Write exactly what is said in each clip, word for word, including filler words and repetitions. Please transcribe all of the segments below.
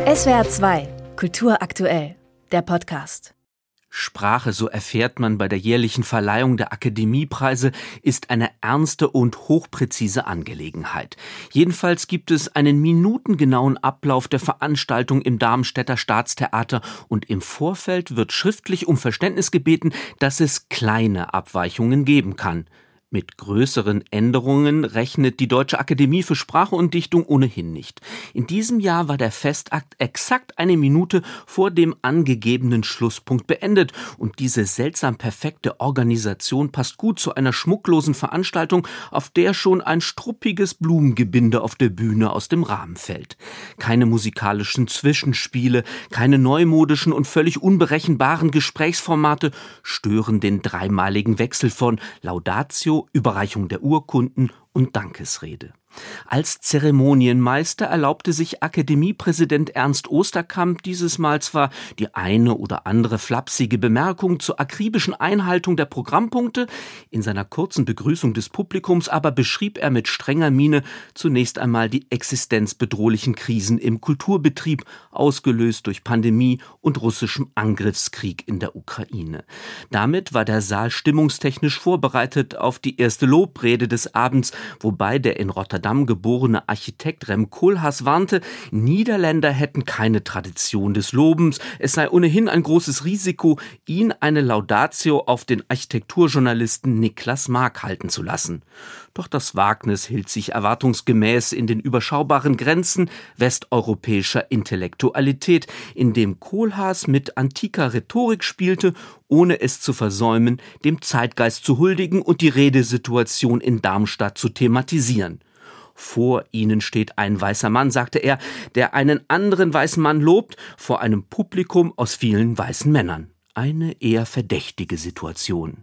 S W R zwei Kultur aktuell, der Podcast. Sprache, so erfährt man bei der jährlichen Verleihung der Akademiepreise, ist eine ernste und hochpräzise Angelegenheit. Jedenfalls gibt es einen minutengenauen Ablauf der Veranstaltung im Darmstädter Staatstheater und im Vorfeld wird schriftlich um Verständnis gebeten, dass es kleine Abweichungen geben kann. Mit größeren Änderungen rechnet die Deutsche Akademie für Sprache und Dichtung ohnehin nicht. In diesem Jahr war der Festakt exakt eine Minute vor dem angegebenen Schlusspunkt beendet und diese seltsam perfekte Organisation passt gut zu einer schmucklosen Veranstaltung, auf der schon ein struppiges Blumengebinde auf der Bühne aus dem Rahmen fällt. Keine musikalischen Zwischenspiele, keine neumodischen und völlig unberechenbaren Gesprächsformate stören den dreimaligen Wechsel von Laudatio, Überreichung der Urkunden und Dankesrede. Als Zeremonienmeister erlaubte sich Akademiepräsident Ernst Osterkamp dieses Mal zwar die eine oder andere flapsige Bemerkung zur akribischen Einhaltung der Programmpunkte, in seiner kurzen Begrüßung des Publikums aber beschrieb er mit strenger Miene zunächst einmal die existenzbedrohlichen Krisen im Kulturbetrieb, ausgelöst durch Pandemie und russischem Angriffskrieg in der Ukraine. Damit war der Saal stimmungstechnisch vorbereitet auf die erste Lobrede des Abends, wobei der in Rotterdam geborene Architekt Rem Koolhaas warnte, Niederländer hätten keine Tradition des Lobens, es sei ohnehin ein großes Risiko, ihn eine Laudatio auf den Architekturjournalisten Niklas Mark halten zu lassen. Doch das Wagnis hielt sich erwartungsgemäß in den überschaubaren Grenzen westeuropäischer Intellektualität, indem Koolhaas mit antiker Rhetorik spielte, ohne es zu versäumen, dem Zeitgeist zu huldigen und die Redesituation in Darmstadt zu thematisieren. Vor ihnen steht ein weißer Mann, sagte er, der einen anderen weißen Mann lobt, vor einem Publikum aus vielen weißen Männern. Eine eher verdächtige Situation.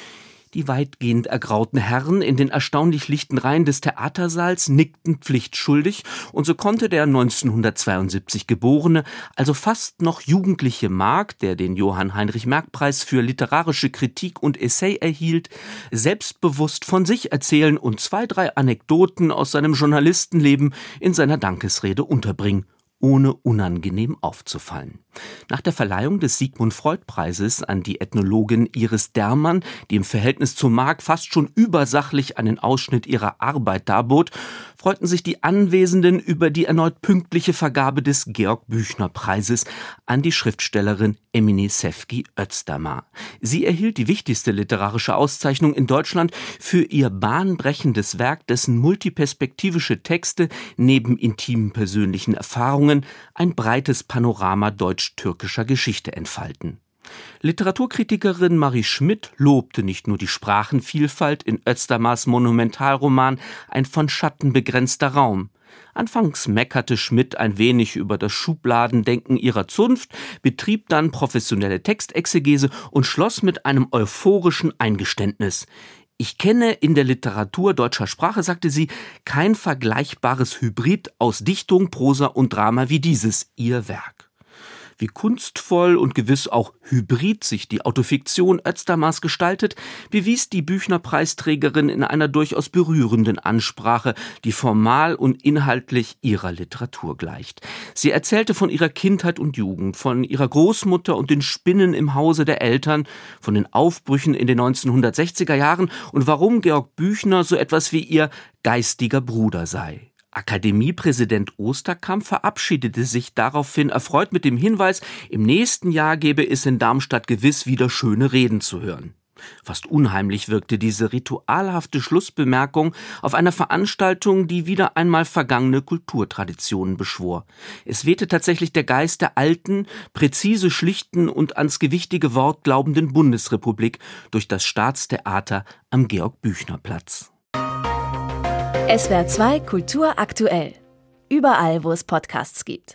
Die weitgehend ergrauten Herren in den erstaunlich lichten Reihen des Theatersaals nickten pflichtschuldig und so konnte der neunzehnhundertzweiundsiebzig geborene, also fast noch jugendliche Mark, der den Johann-Heinrich-Merck-Preis für literarische Kritik und Essay erhielt, selbstbewusst von sich erzählen und zwei, drei Anekdoten aus seinem Journalistenleben in seiner Dankesrede unterbringen, ohne unangenehm aufzufallen. Nach der Verleihung des Sigmund-Freud-Preises an die Ethnologin Iris Dermann, die im Verhältnis zu Mark fast schon übersachlich einen Ausschnitt ihrer Arbeit darbot, freuten sich die Anwesenden über die erneut pünktliche Vergabe des Georg-Büchner-Preises an die Schriftstellerin Emine Sefki Özdemir. Sie erhielt die wichtigste literarische Auszeichnung in Deutschland für ihr bahnbrechendes Werk, dessen multiperspektivische Texte neben intimen persönlichen Erfahrungen ein breites Panorama deutsch-türkischer Geschichte entfalten. Literaturkritikerin Marie Schmidt lobte nicht nur die Sprachenvielfalt in Özdemirs Monumentalroman Ein von Schatten begrenzter Raum. Anfangs meckerte Schmidt ein wenig über das Schubladendenken ihrer Zunft, betrieb dann professionelle Textexegese und schloss mit einem euphorischen Eingeständnis. Ich kenne in der Literatur deutscher Sprache, sagte sie, kein vergleichbares Hybrid aus Dichtung, Prosa und Drama wie dieses, ihr Werk. Wie kunstvoll und gewiss auch hybrid sich die Autofiktion Özdemirs gestaltet, bewies die Büchner-Preisträgerin in einer durchaus berührenden Ansprache, die formal und inhaltlich ihrer Literatur gleicht. Sie erzählte von ihrer Kindheit und Jugend, von ihrer Großmutter und den Spinnen im Hause der Eltern, von den Aufbrüchen in den neunzehnhundertsechziger Jahren und warum Georg Büchner so etwas wie ihr geistiger Bruder sei. Akademiepräsident Osterkamp verabschiedete sich daraufhin erfreut mit dem Hinweis, im nächsten Jahr gebe es in Darmstadt gewiss wieder schöne Reden zu hören. Fast unheimlich wirkte diese ritualhafte Schlussbemerkung auf einer Veranstaltung, die wieder einmal vergangene Kulturtraditionen beschwor. Es wehte tatsächlich der Geist der alten, präzise schlichten und ans gewichtige Wort glaubenden Bundesrepublik durch das Staatstheater am Georg-Büchner-Platz. S W R zwei Kultur aktuell. Überall, wo es Podcasts gibt.